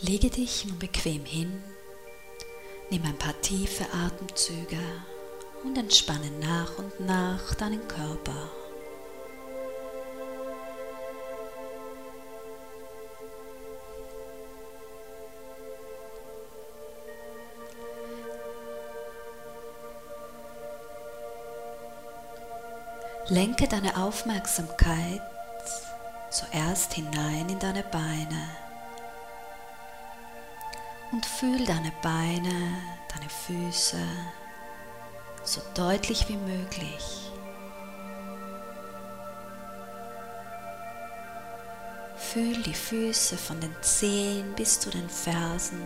Lege dich nun bequem hin, nimm ein paar tiefe Atemzüge und entspanne nach und nach deinen Körper. Lenke deine Aufmerksamkeit zuerst hinein in deine Beine und fühl deine Beine, deine Füße so deutlich wie möglich. Fühl die Füße von den Zehen bis zu den Fersen,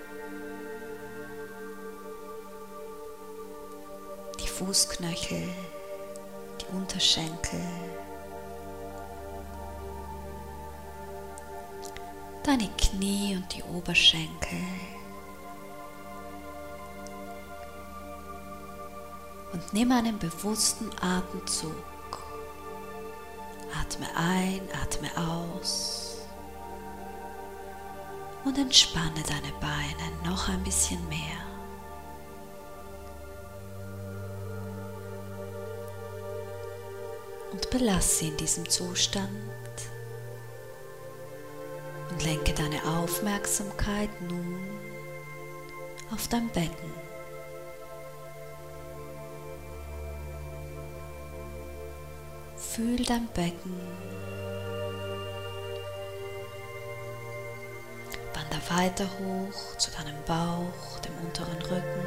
die Fußknöchel, die Unterschenkel, deine Knie und die Oberschenkel und nimm einen bewussten Atemzug. Atme ein, atme aus und entspanne deine Beine noch ein bisschen mehr. Und belasse sie in diesem Zustand und lenke deine Aufmerksamkeit nun auf dein Becken. Fühl dein Becken, wander weiter hoch zu deinem Bauch, dem unteren Rücken,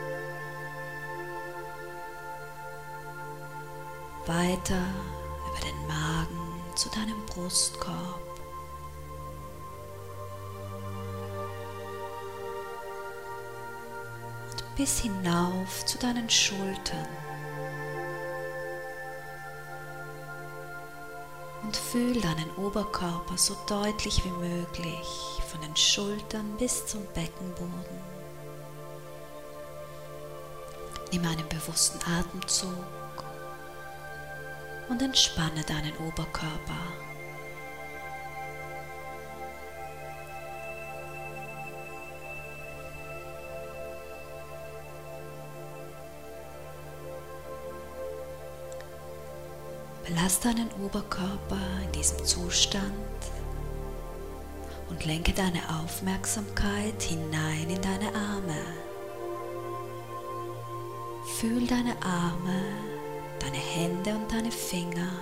weiter über den Magen zu deinem Brustkorb. Und bis hinauf zu deinen Schultern. Und fühl deinen Oberkörper so deutlich wie möglich von den Schultern bis zum Beckenboden. Nimm einen bewussten Atemzug und entspanne deinen Oberkörper. Belass deinen Oberkörper in diesem Zustand und lenke deine Aufmerksamkeit hinein in deine Arme. Fühl deine Arme, deine Hände und deine Finger.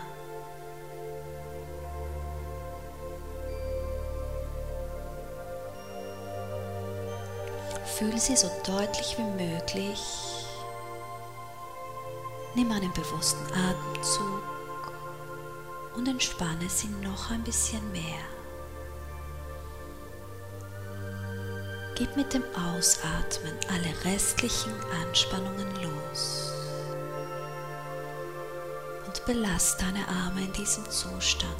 Fühl sie so deutlich wie möglich. Nimm einen bewussten Atemzug und entspanne sie noch ein bisschen mehr. Gib mit dem Ausatmen alle restlichen Anspannungen los und belass deine Arme in diesem Zustand.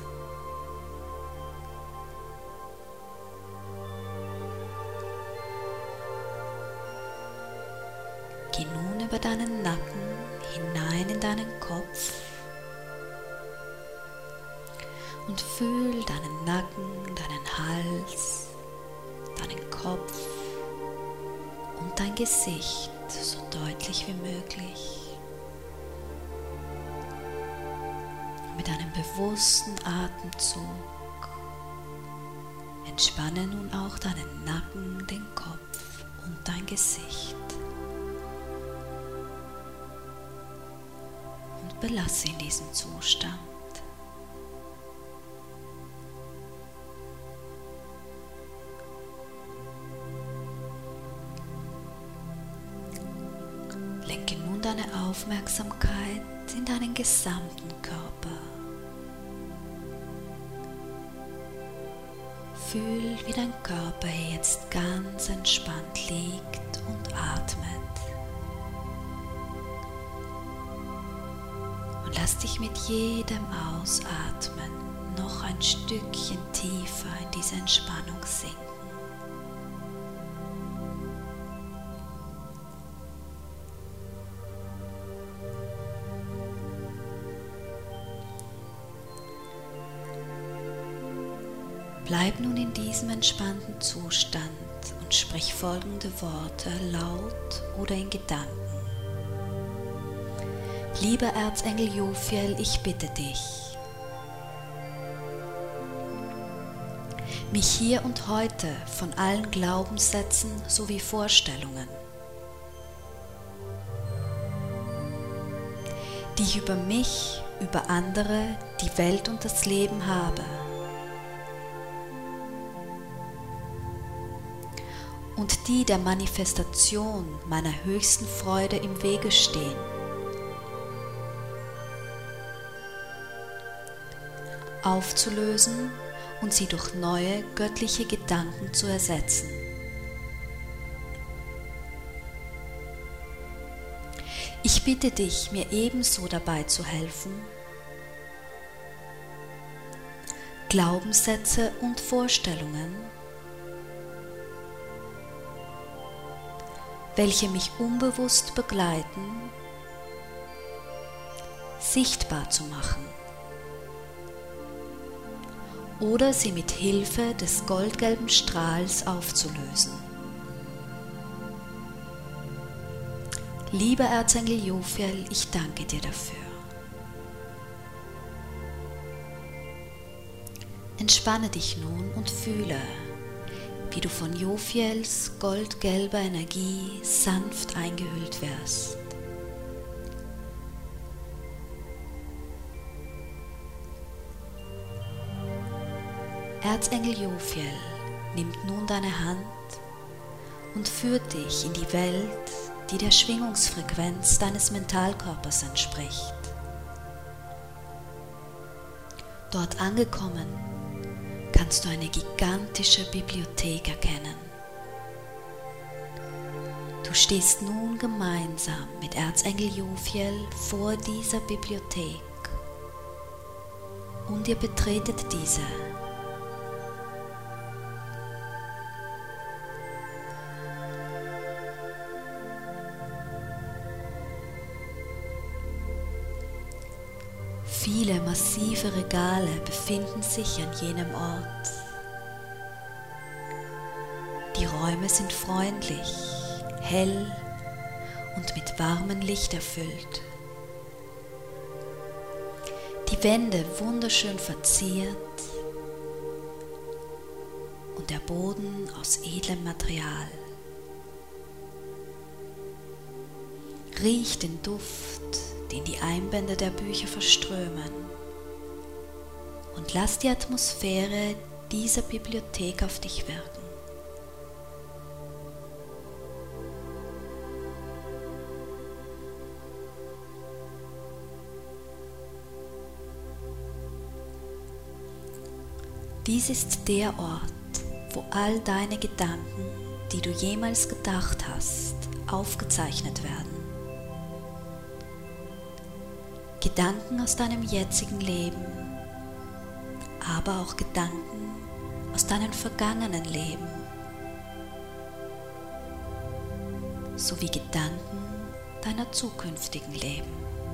Geh nun über deinen Nacken hinein in deinen Kopf und fühl deinen Nacken, deinen Hals, deinen Kopf und dein Gesicht so deutlich wie möglich. Mit einem bewussten Atemzug entspanne nun auch deinen Nacken, den Kopf und dein Gesicht. Und belasse in diesem Zustand. Lenke nun deine Aufmerksamkeit in deinen gesamten Körper. Fühl, wie dein Körper jetzt ganz entspannt liegt und atmet. Und lass dich mit jedem Ausatmen noch ein Stückchen tiefer in diese Entspannung sinken. Bleib nun in diesem entspannten Zustand und sprich folgende Worte laut oder in Gedanken. Lieber Erzengel Jophiel, ich bitte dich, mich hier und heute von allen Glaubenssätzen sowie Vorstellungen, die ich über mich, über andere, die Welt und das Leben habe, und die der Manifestation meiner höchsten Freude im Wege stehen, aufzulösen und sie durch neue göttliche Gedanken zu ersetzen. Ich bitte dich, mir ebenso dabei zu helfen, Glaubenssätze und Vorstellungen, welche mich unbewusst begleiten, sichtbar zu machen oder sie mit Hilfe des goldgelben Strahls aufzulösen. Lieber Erzengel Jophiel, ich danke dir dafür. Entspanne dich nun und fühle, wie du von Jophiels goldgelber Energie sanft eingehüllt wirst. Erzengel Jophiel nimmt nun deine Hand und führt dich in die Welt, die der Schwingungsfrequenz deines Mentalkörpers entspricht. Dort angekommen, kannst du eine gigantische Bibliothek erkennen. Du stehst nun gemeinsam mit Erzengel Jophiel vor dieser Bibliothek und ihr betretet diese. Viele massive Regale befinden sich an jenem Ort. Die Räume sind freundlich, hell und mit warmem Licht erfüllt. Die Wände wunderschön verziert und der Boden aus edlem Material. Riech den Duft, den die Einbände der Bücher verströmen, und lass die Atmosphäre dieser Bibliothek auf dich wirken. Dies ist der Ort, wo all deine Gedanken, die du jemals gedacht hast, aufgezeichnet werden. Gedanken aus deinem jetzigen Leben, aber auch Gedanken aus deinem vergangenen Leben, sowie Gedanken deiner zukünftigen Leben.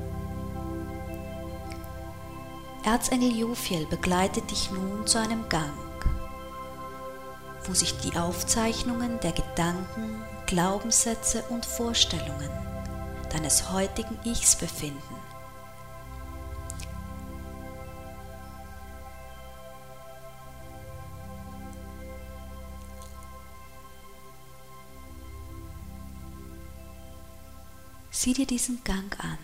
Erzengel Jophiel begleitet dich nun zu einem Gang, wo sich die Aufzeichnungen der Gedanken, Glaubenssätze und Vorstellungen deines heutigen Ichs befinden. Sieh dir diesen Gang an.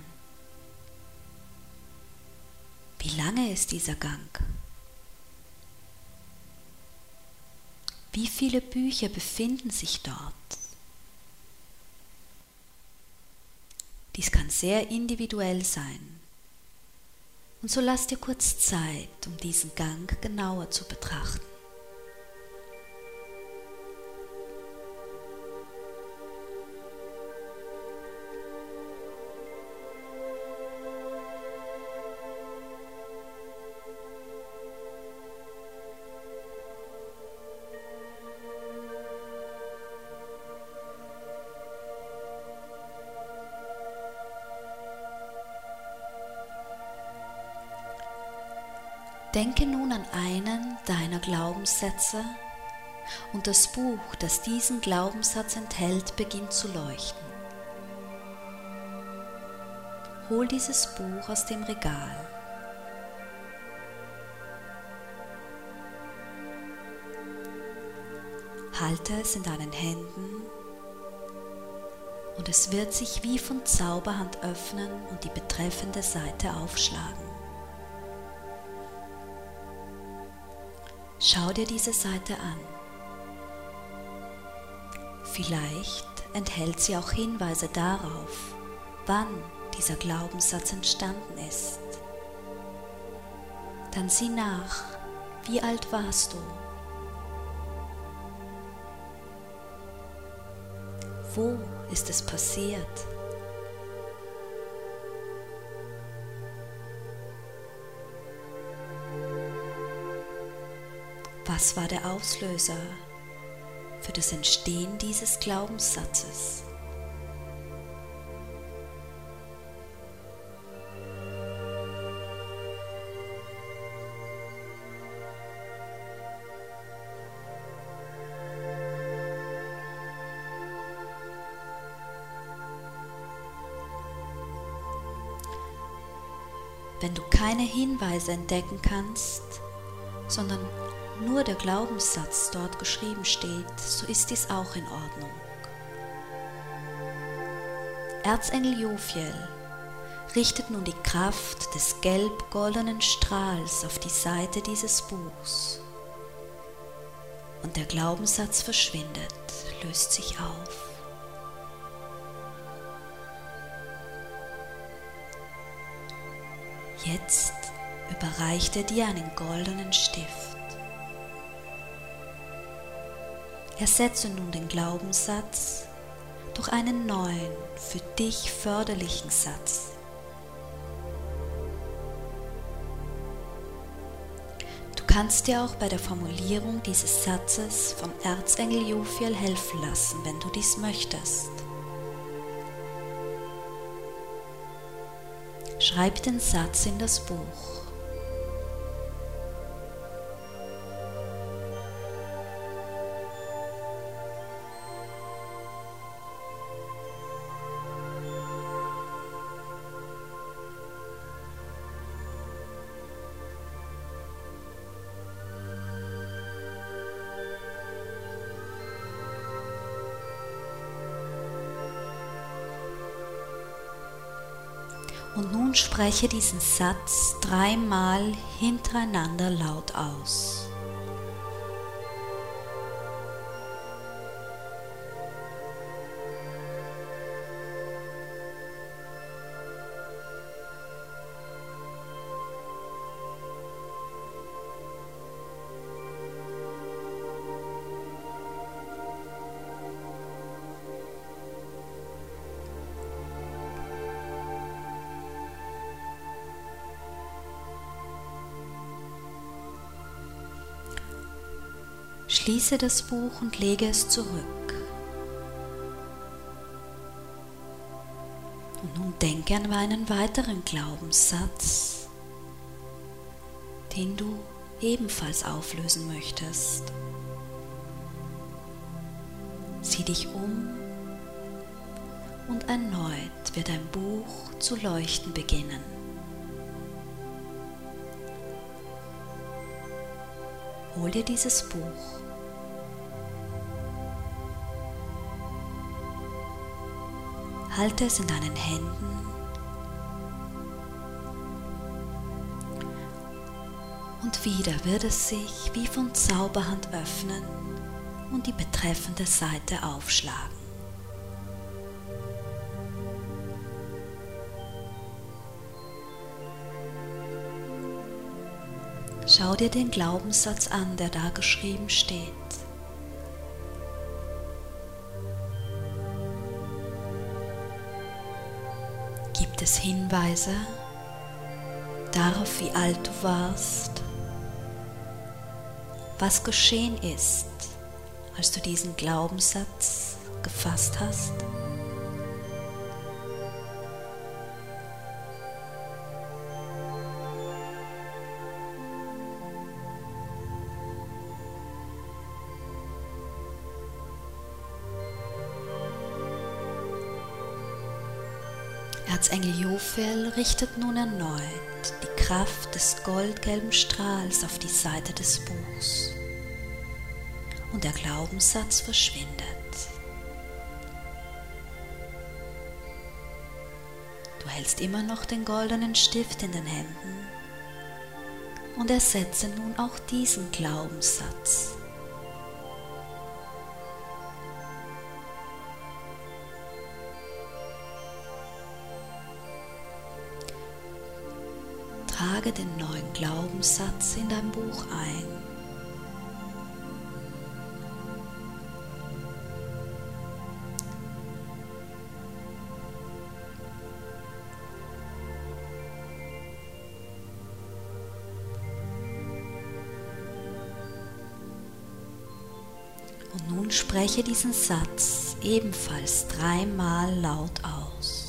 Wie lange ist dieser Gang? Wie viele Bücher befinden sich dort? Dies kann sehr individuell sein. Und so lass dir kurz Zeit, um diesen Gang genauer zu betrachten. Denke nun an einen deiner Glaubenssätze und das Buch, das diesen Glaubenssatz enthält, beginnt zu leuchten. Hol dieses Buch aus dem Regal. Halte es in deinen Händen und es wird sich wie von Zauberhand öffnen und die betreffende Seite aufschlagen. Schau dir diese Seite an. Vielleicht enthält sie auch Hinweise darauf, wann dieser Glaubenssatz entstanden ist. Dann sieh nach, wie alt warst du? Wo ist es passiert? Was war der Auslöser für das Entstehen dieses Glaubenssatzes? Wenn du keine Hinweise entdecken kannst, sondern nur der Glaubenssatz dort geschrieben steht, so ist dies auch in Ordnung. Erzengel Jophiel richtet nun die Kraft des gelb-goldenen Strahls auf die Seite dieses Buchs und der Glaubenssatz verschwindet, löst sich auf. Jetzt überreicht er dir einen goldenen Stift. Ersetze nun den Glaubenssatz durch einen neuen, für dich förderlichen Satz. Du kannst dir auch bei der Formulierung dieses Satzes vom Erzengel Jophiel helfen lassen, wenn du dies möchtest. Schreib den Satz in das Buch. Und nun spreche diesen Satz 3-mal hintereinander laut aus. Schließe das Buch und lege es zurück. Und nun denke an einen weiteren Glaubenssatz, den du ebenfalls auflösen möchtest. Sieh dich um und erneut wird dein Buch zu leuchten beginnen. Hol dir dieses Buch. Halte es in deinen Händen und wieder wird es sich wie von Zauberhand öffnen und die betreffende Seite aufschlagen. Schau dir den Glaubenssatz an, der da geschrieben steht. Gibt es Hinweise darauf, wie alt du warst, was geschehen ist, als du diesen Glaubenssatz gefasst hast? Erzengel Jophiel richtet nun erneut die Kraft des goldgelben Strahls auf die Seite des Buchs und der Glaubenssatz verschwindet. Du hältst immer noch den goldenen Stift in den Händen und ersetze nun auch diesen Glaubenssatz. Trage den neuen Glaubenssatz in dein Buch ein. Und nun spreche diesen Satz ebenfalls 3-mal laut aus.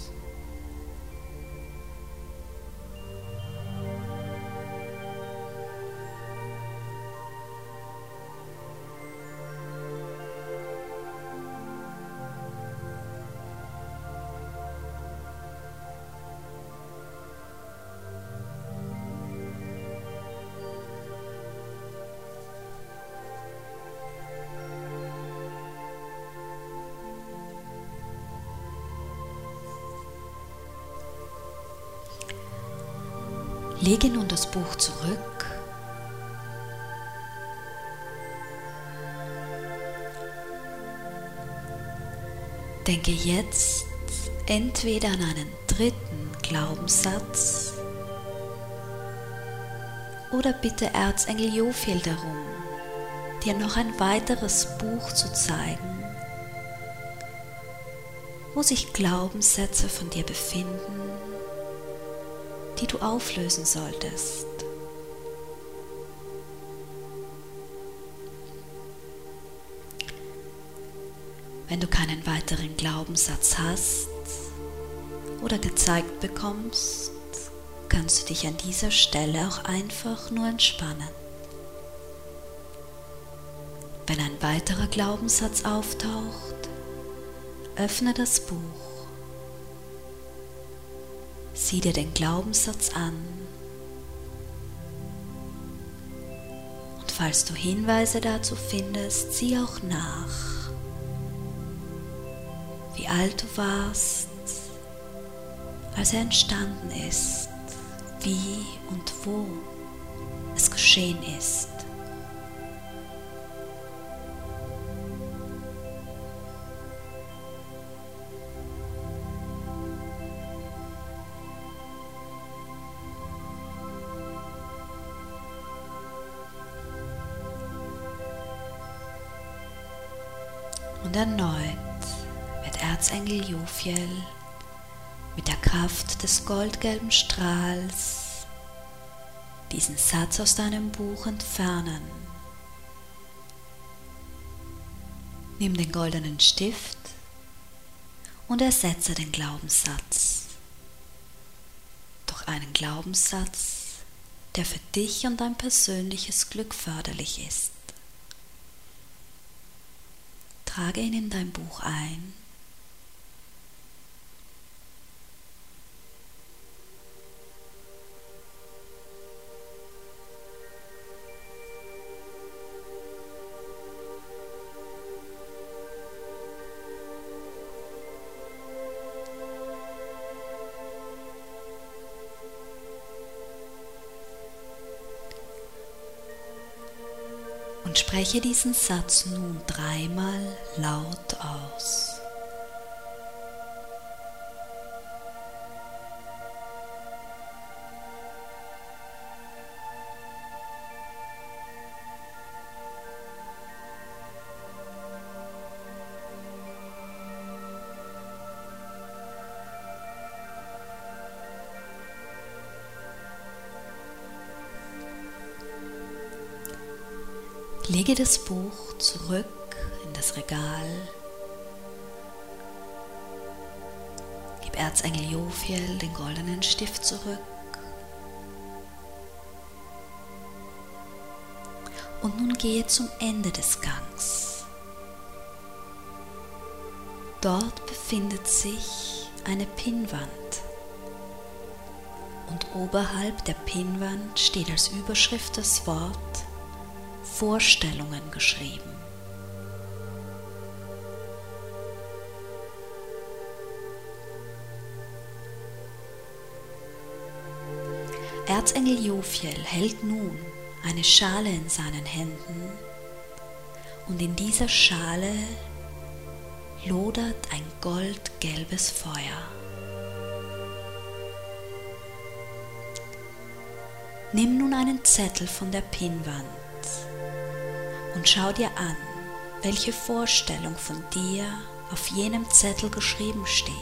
Lege nun das Buch zurück denke jetzt entweder an einen dritten Glaubenssatz oder bitte Erzengel Jophiel darum, dir noch ein weiteres Buch zu zeigen, wo sich Glaubenssätze von dir befinden, die du auflösen solltest. Wenn du keinen weiteren Glaubenssatz hast oder gezeigt bekommst, kannst du dich an dieser Stelle auch einfach nur entspannen. Wenn ein weiterer Glaubenssatz auftaucht, öffne das Buch. Sieh dir den Glaubenssatz an und falls du Hinweise dazu findest, sieh auch nach, wie alt du warst, als er entstanden ist, wie und wo es geschehen ist. Und erneut wird Erzengel Jophiel mit der Kraft des goldgelben Strahls diesen Satz aus deinem Buch entfernen. Nimm den goldenen Stift und ersetze den Glaubenssatz durch einen Glaubenssatz, der für dich und dein persönliches Glück förderlich ist. Trage ihn in dein Buch ein. Und spreche diesen Satz nun 3-mal laut aus. Lege das Buch zurück in das Regal. Gib Erzengel Jophiel den goldenen Stift zurück. Und nun gehe zum Ende des Gangs. Dort befindet sich eine Pinnwand. und oberhalb der Pinnwand steht als Überschrift das Wort Vorstellungen geschrieben. Erzengel Jophiel hält nun eine Schale in seinen Händen und in dieser Schale lodert ein goldgelbes Feuer. Nimm nun einen Zettel von der Pinnwand und schau dir an, welche Vorstellung von dir auf jenem Zettel geschrieben steht.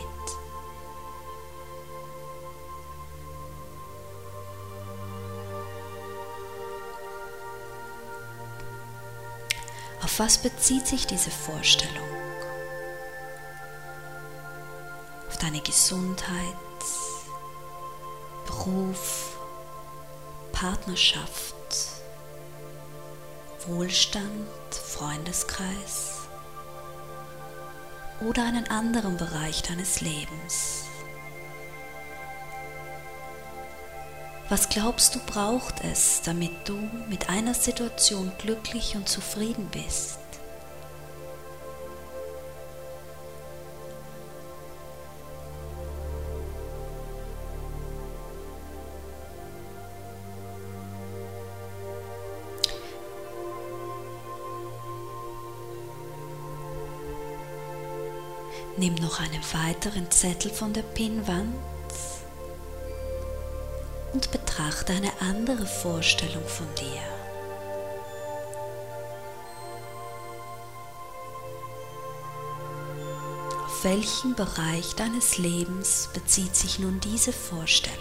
Auf was bezieht sich diese Vorstellung? Auf deine Gesundheit, Beruf, Partnerschaft, Wohlstand, Freundeskreis oder einen anderen Bereich deines Lebens. Was glaubst du, braucht es, damit du mit einer Situation glücklich und zufrieden bist? Nimm noch einen weiteren Zettel von der Pinnwand und betrachte eine andere Vorstellung von dir. Auf welchen Bereich deines Lebens bezieht sich nun diese Vorstellung?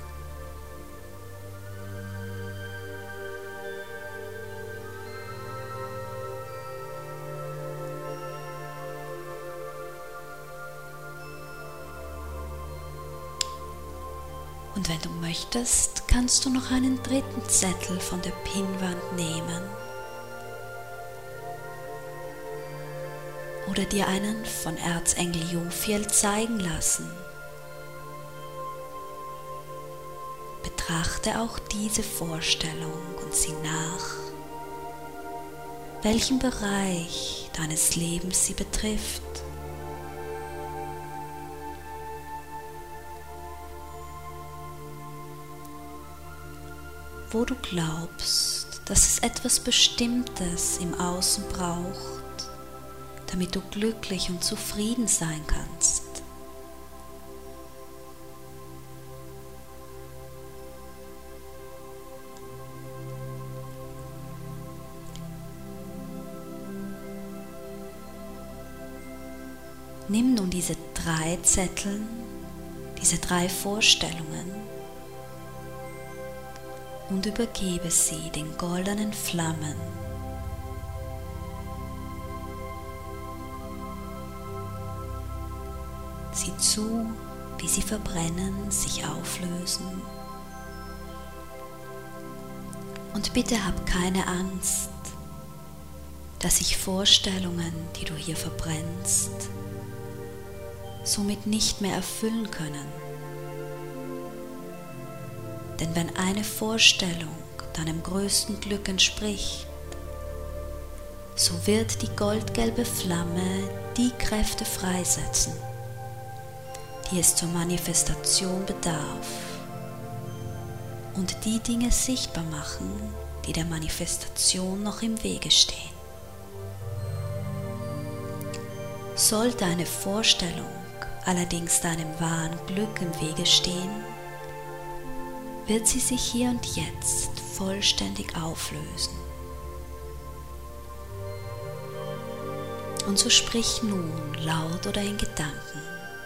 Und wenn du möchtest, kannst du noch einen dritten Zettel von der Pinnwand nehmen oder dir einen von Erzengel Jophiel zeigen lassen. Betrachte auch diese Vorstellung und sieh nach, welchen Bereich deines Lebens sie betrifft. Wo du glaubst, dass es etwas Bestimmtes im Außen braucht, damit du glücklich und zufrieden sein kannst. Nimm nun diese 3 Zettel, diese 3 Vorstellungen und übergebe sie den goldenen Flammen. Sieh zu, wie sie verbrennen, sich auflösen. Und bitte hab keine Angst, dass sich Vorstellungen, die du hier verbrennst, somit nicht mehr erfüllen können. Denn wenn eine Vorstellung deinem größten Glück entspricht, so wird die goldgelbe Flamme die Kräfte freisetzen, die es zur Manifestation bedarf, und die Dinge sichtbar machen, die der Manifestation noch im Wege stehen. Sollte eine Vorstellung allerdings deinem wahren Glück im Wege stehen, wird sie sich hier und jetzt vollständig auflösen. Und so sprich nun laut oder in Gedanken: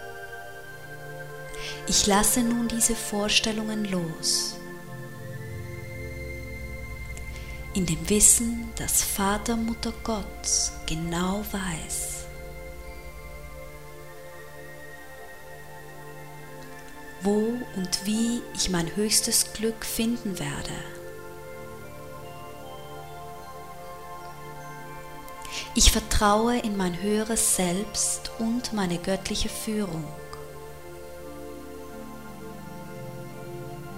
Ich lasse nun diese Vorstellungen los, in dem Wissen, dass Vater, Mutter Gott genau weiß, wo und wie ich mein höchstes Glück finden werde. Ich vertraue in mein höheres Selbst und meine göttliche Führung.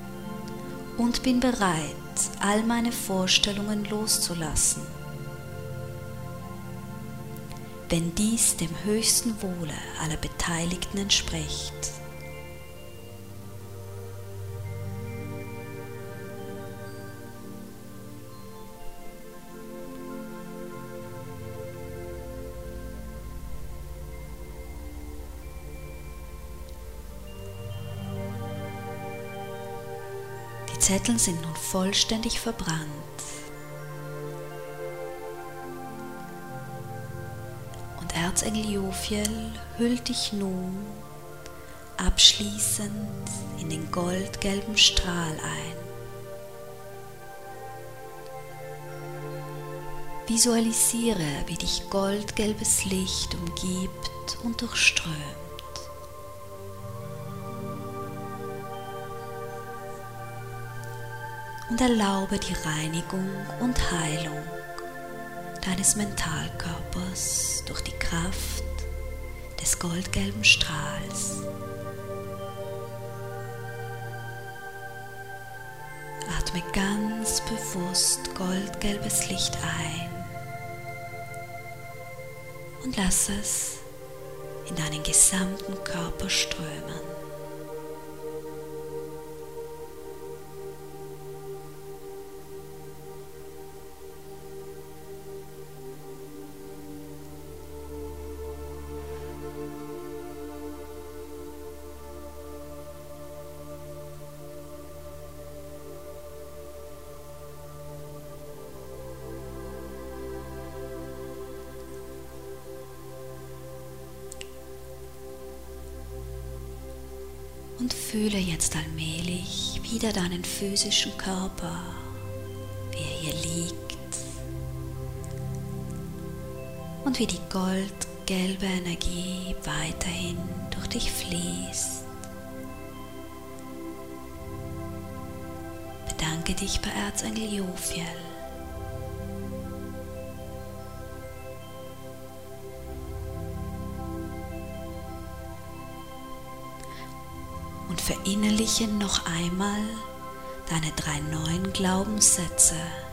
und bin bereit, all meine Vorstellungen loszulassen, wenn dies dem höchsten Wohle aller Beteiligten entspricht. Die Zettel sind nun vollständig verbrannt. Und Erzengel Jophiel hüllt dich nun abschließend in den goldgelben Strahl ein. Visualisiere, wie dich goldgelbes Licht umgibt und durchströmt. Und erlaube die Reinigung und Heilung deines Mentalkörpers durch die Kraft des goldgelben Strahls. Atme ganz bewusst goldgelbes Licht ein und lass es in deinen gesamten Körper strömen. Und fühle jetzt allmählich wieder deinen physischen Körper, wie er hier liegt und wie die goldgelbe Energie weiterhin durch dich fließt. Bedanke dich bei Erzengel Jophiel. Und verinnerliche noch einmal deine 3 neuen Glaubenssätze.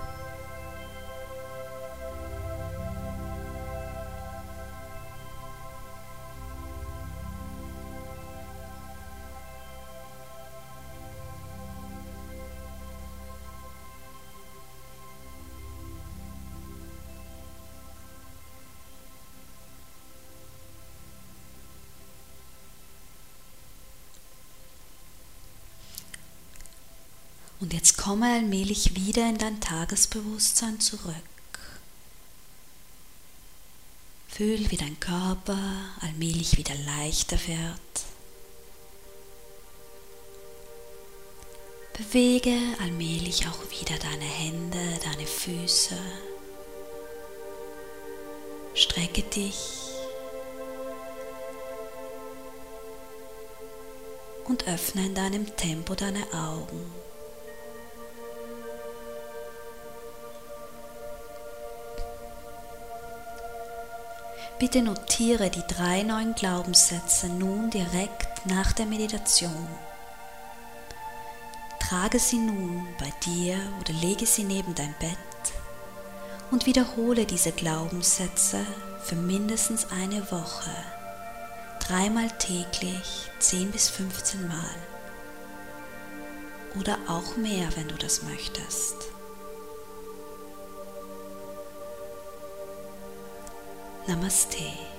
Und jetzt komme allmählich wieder in dein Tagesbewusstsein zurück. Fühl, wie dein Körper allmählich wieder leichter wird. Bewege allmählich auch wieder deine Hände, deine Füße. Strecke dich und öffne in deinem Tempo deine Augen. Bitte notiere die 3 neuen Glaubenssätze nun direkt nach der Meditation. Trage sie nun bei dir oder lege sie neben dein Bett und wiederhole diese Glaubenssätze für mindestens eine Woche, 3-mal täglich, 10 bis 15 Mal oder auch mehr, wenn du das möchtest. Namaste.